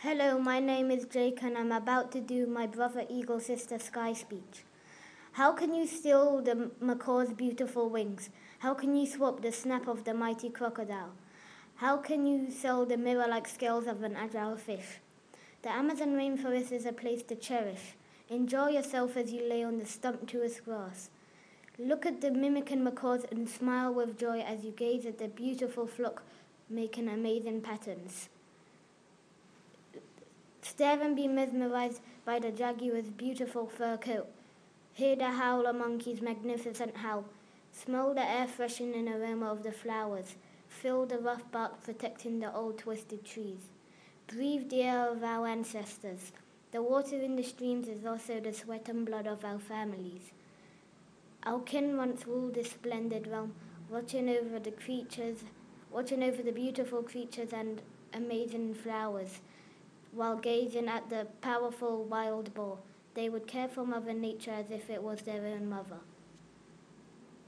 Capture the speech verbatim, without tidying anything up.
Hello, my name is Jake and I'm about to do my brother eagle sister sky speech. How can you steal the macaw's beautiful wings? How can you swap the snap of the mighty crocodile? How can you sell the mirror-like scales of an agile fish? The Amazon rainforest is a place to cherish. Enjoy yourself as you lay on the sumptuous grass. Look at the mimicking macaws and smile with joy as you gaze at the beautiful flock making amazing patterns. Stare and be mesmerized by the jaguar's beautiful fur coat. Hear the howler monkey's magnificent howl. Smell the air freshening aroma of the flowers. Feel the rough bark protecting the old twisted trees. Breathe the air of our ancestors. The water in the streams is also the sweat and blood of our families. Our kin once ruled this splendid realm, watching over the creatures, watching over the beautiful creatures and amazing flowers. While gazing at the powerful wild boar, they would care for Mother Nature as if it was their own mother.